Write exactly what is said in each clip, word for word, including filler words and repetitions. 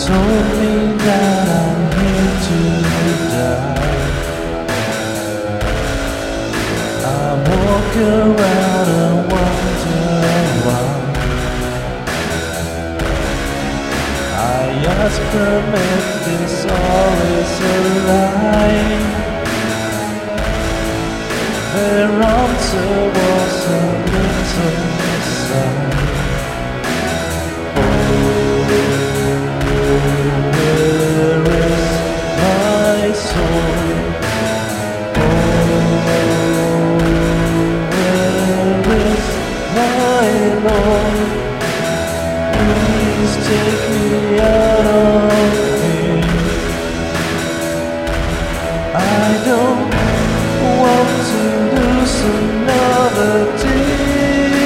told me that I'm here to die. I walk around and wonder why. I ask them if this all is a lie. Their answer was a little sigh. Take me out of here. I don't want to lose another day.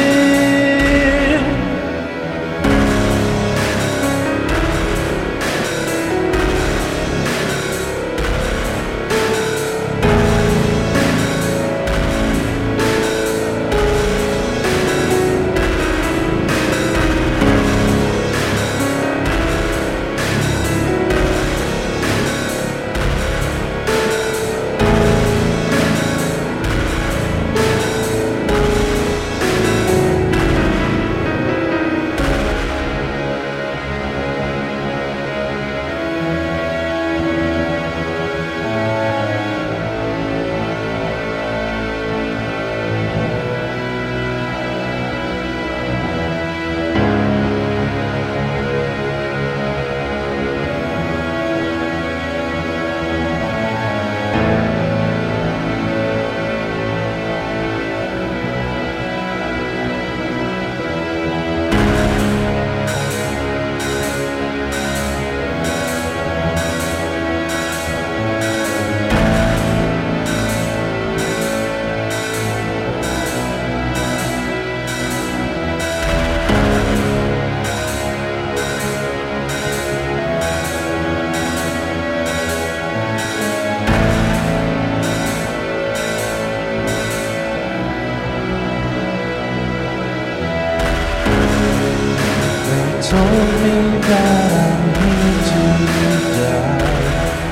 Told me that I'm here to die.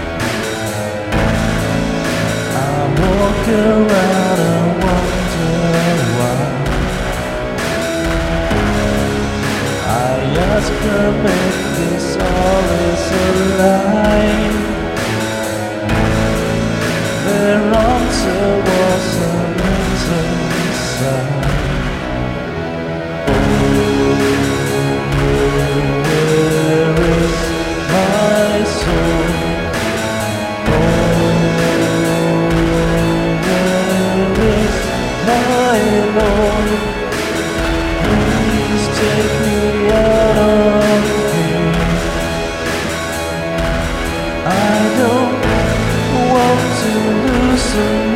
I walk around and wonder why. I ask them if this all is a lie. Their answer was a little sigh. Please take me out of here. I don't want to lose